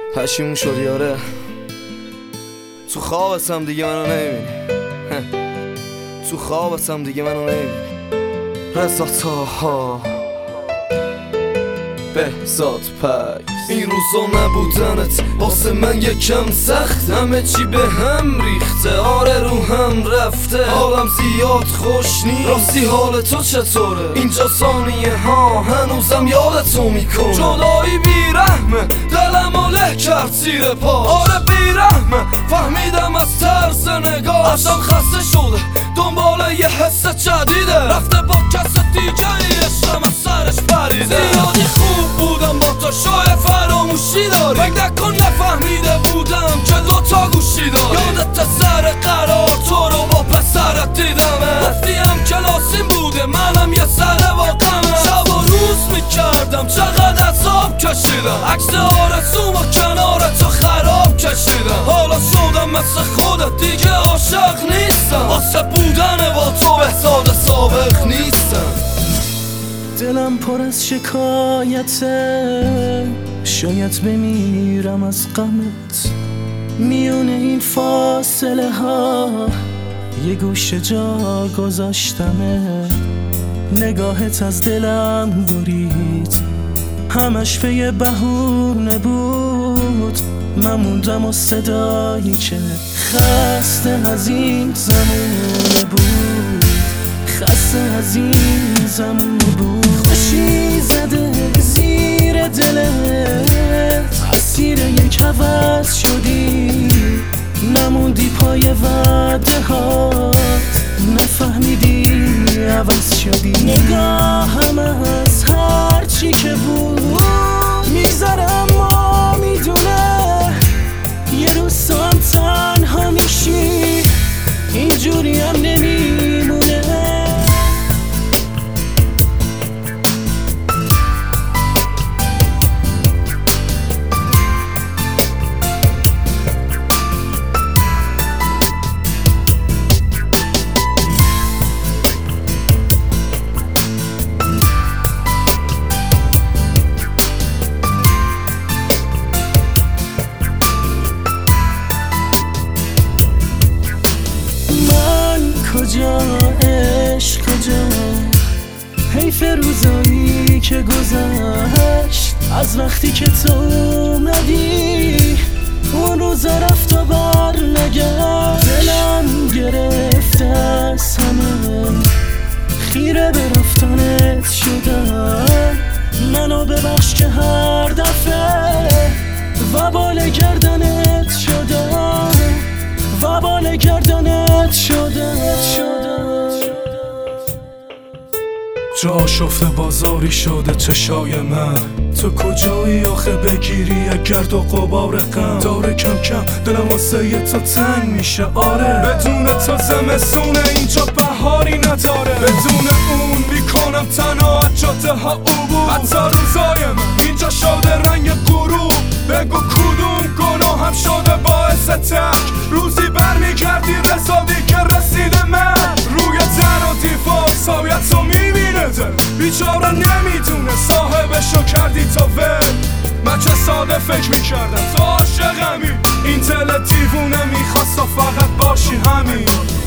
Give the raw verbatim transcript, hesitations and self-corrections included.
پشیمون شدی آره، تو خوابتم دیگه منو نمیبینی، تو خوابتم دیگه منو نمیبینی. رضا طاها بهزاد پک. این روزا نبودنت واسه من یکم سخت، همه چی به هم ریخته، آره رو هم رفته، حالم زیاد خوش نیست. راستی حال تو چطوره؟ اینجا ثانیه ها هنوزم یادتو میکنه. جدایی بیرحمه، دلم له کرد زیر پا، آره بیرحمه، فهمیدم از طرز نگاه ازم خسته شده، دنبال یه حس جدیده، رفته با کس دیگه عشقم از سرش پریده. زیادی خوب بودم با تو، شاید فراموشی داری، فکر نکن نفهمیده بودم که دوتا گوشی داری. یادت سر قرار تو رو با پسرت دیدمه، گفتی هم کلاسیم بوده، منم یه سر واقعمه. شب و روز میکردم چقدر عذاب کشیدم، عکس آرزوم و کنار تو خراب کشیدم. حالا شدم مثل خودت دیگه عاشق نیستم، واسه بودن با تو بهزاد سابق نیستم. دلم پر از شکایته، شاید بمیرم از غمت. میونه این فاصله ها یه گوشه جا گذاشتمه، نگاهت از دلم برید، همش به یه بهونه بود. من موندم و صدایی که خسته از این زمونه بود، خسته از این زمونه بود. خوشی زده زیر دلت، اسیر یک عوض شدی، نموندی پای وعده هات، نفهمیدی عوض شدی. نگاهم از هر چی که بود میذارم ما میدونه، یه روز سام تنها میشی، اینجوری هم نمیمونه. کجا عشق کجا، حیف روزایی که گذشت از وقتی که تو اومدی، اون روزا رفت و بر نگشت. دلم گرفته از همه، خیره به رفتنت شدم، منو ببخش که هر دفعه وبال گردنت شدم، وبال گردنت شدم. جا شفته بازاری شده چشای من، تو کجایی آخه بگیری گرد و غبار غم؟ داره کم کم دلم واسه تو تنگ میشه آره، بدون تو زمستونه اینجا بهاری نداره، بدون اون میکنم تنها جاده ها عبور. حتی روزای من اینجا شده رنگ غروب، بگو کدوم گناهم شده باعث تک روزی برمیگردی رضادی که رسیده من. روی در و دیوار سایت رو میبینه دل، بیچاره نمیدونه صاحبشو کردی تا ول. من چه ساده فکر میکردم تو عاشقمی، این دل دیوونه میخواست فقط باشی همین.